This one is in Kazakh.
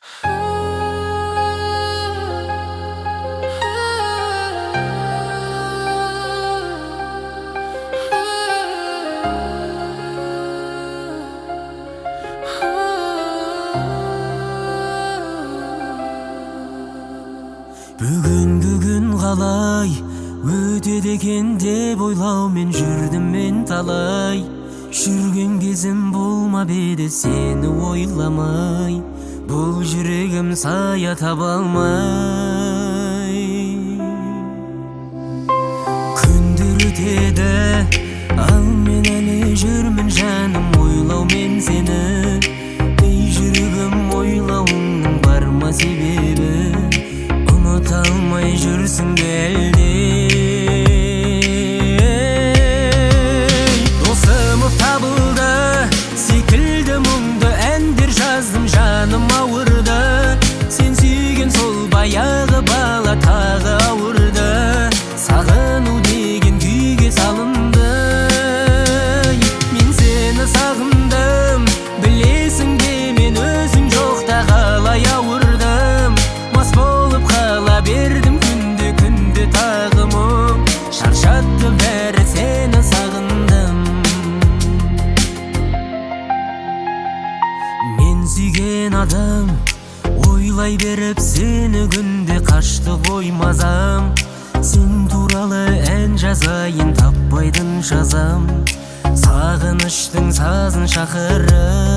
Бүгін қалай өтеді екен деп ойлаумен жүрдім мен талай. Жүрген кезім болмап еді сені ойламай, бұл жүрегім сая таба алмай. Күндер өтеді, ал мен әлі жүрмін жаным ойлаумен сені. Ей жүрегім, ойлауыңның бар ма себебі? Ұмыта алмай жүрсің бе әлде? Досымов табылды секілді мұңды әндер жаздым, жаным ауырды. Сен сүйген сол баяғы бала тағы ауырды. Сағыну деген күйге салынды. Мен сені сағындым, білесің бе, мен өзің жоқта қалай ауырдым. Мас болып қала бердім күнде тағы мұң, шаршатты бәрі сені сағындым. Мен сүйген адам ойлай беріп сені күнде қашты ғой мазам. Сен туралы ән жазайын, таппайдың жазам. Сағыныштың сазын шақырып